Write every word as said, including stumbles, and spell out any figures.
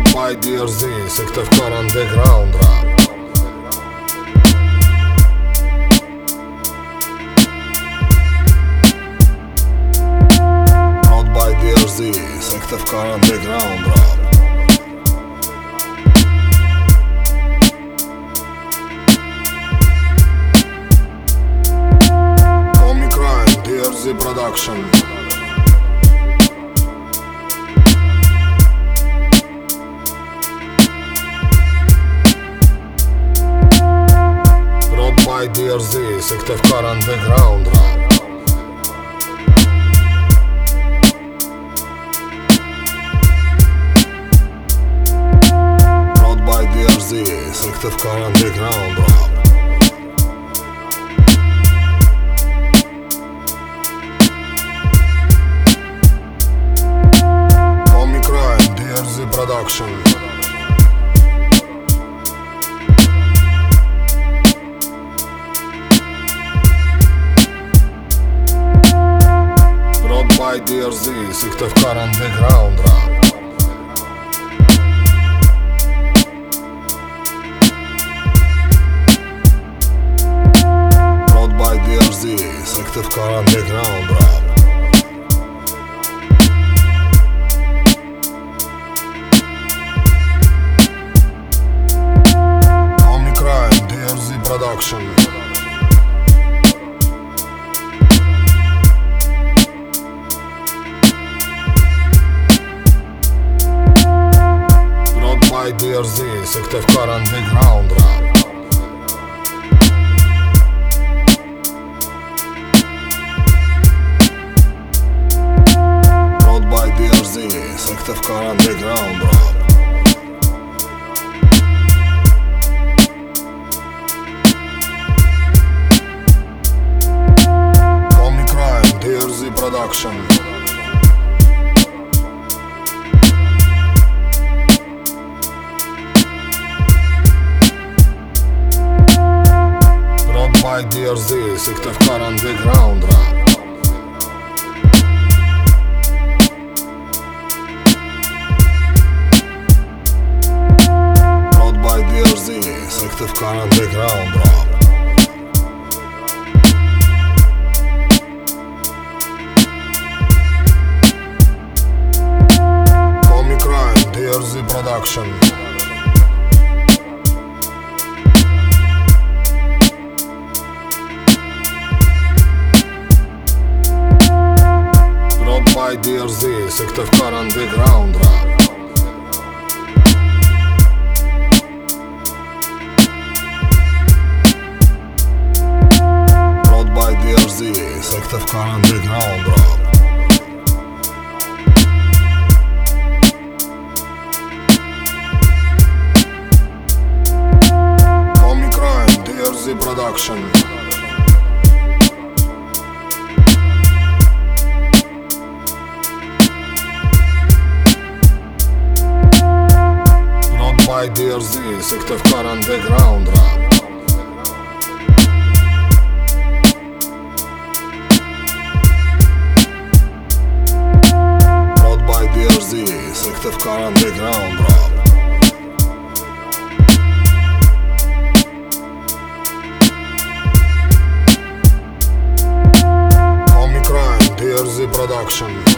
Brought by D R Z, Syktyvkar Underground Rap. Brought by D R Z, Syktyvkar Underground Rap. Comic Rhyme, D R Z Production. By D R Z, Syktyvkar Underground Rap. Brought by D R Z, Syktyvkar Underground Rap. Comic Rhyme, D R Z Production. By D R Z, Syktyvkar Underground Rap. Brought by D R Z, Syktyvkar Underground Rap. Comic Rhyme, D R Z Production. By D R Z, Syktyvkar Underground Rap. Brought by D R Z, Syktyvkar Underground Rap. Comic Rhyme, D R Z Production. By D R Z, Syktyvkar Underground Rap. Brought by D R Z, Syktyvkar Underground Rap. Comic Rhyme, D R Z Production. By D R Z, Syktyvkar Underground Rap. Brought by D R Z, Syktyvkar Underground Rap. Comic Rhyme, D R Z Production. By D R Z, Syktyvkar Underground Rap. Brought by D R Z, Syktyvkar Underground Rap. Comic Rhyme, D R Z Production.